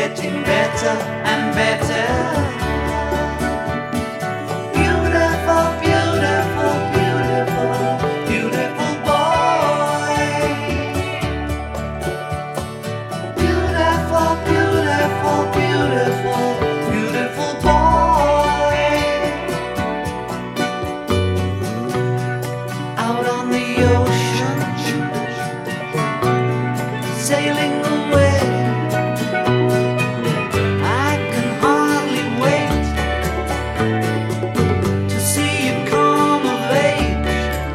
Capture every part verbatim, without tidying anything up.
getting better and better. Beautiful, beautiful, beautiful, beautiful boy. Beautiful, beautiful, beautiful, beautiful boy. Out on the ocean, sailing away. I can hardly wait to see you come of age.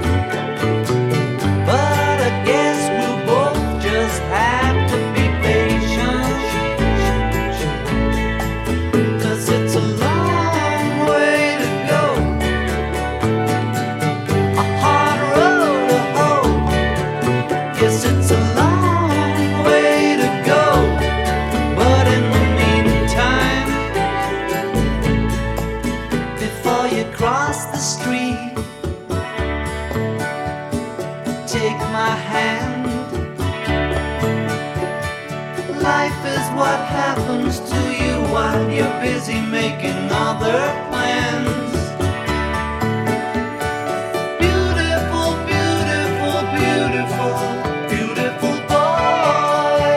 But I guess we'll both just have to be patient, 'cause it's a long way to go, a hard road to hoe. Yes, it's a long way to go, but in the meantime, before you cross the street, take my hand. Life is what happens to you while you're busy making other plans. Beautiful, beautiful, beautiful, beautiful boy.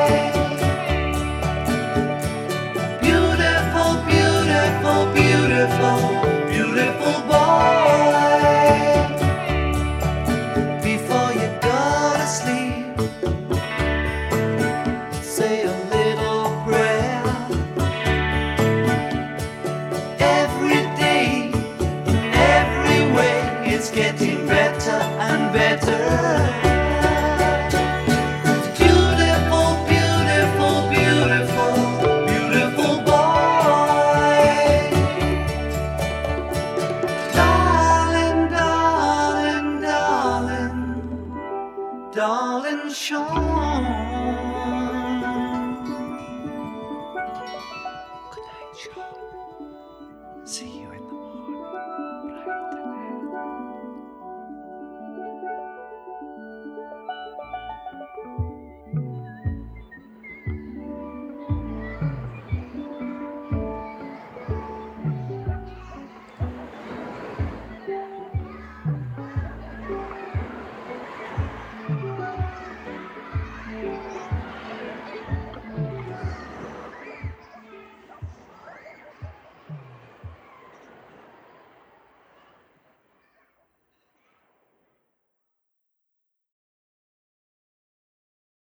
Beautiful, beautiful, beautiful, beautiful boy. Before you go to sleep, say a little prayer. Every day, in every way, it's getting better and better. Beautiful, beautiful, beautiful, beautiful boy. Darling, darling, darling, darling Sean.